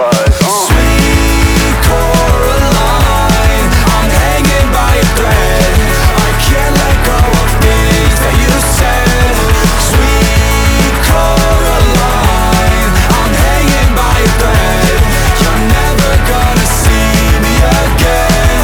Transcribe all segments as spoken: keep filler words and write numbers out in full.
was. uh. Sweet Coraline, I'm hanging by a thread. I can't let go of things that you said. Sweet Coraline, I'm hanging by a thread. You're never gonna see me again.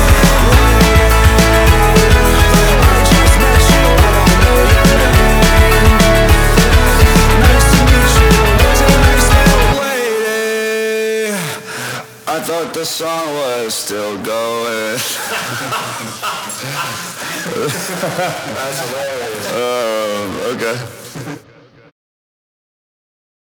I just met you, I don't know your name. Nice to meet you, there's a nice little waiting. I thought the song was still going. That's hilarious. Um, okay.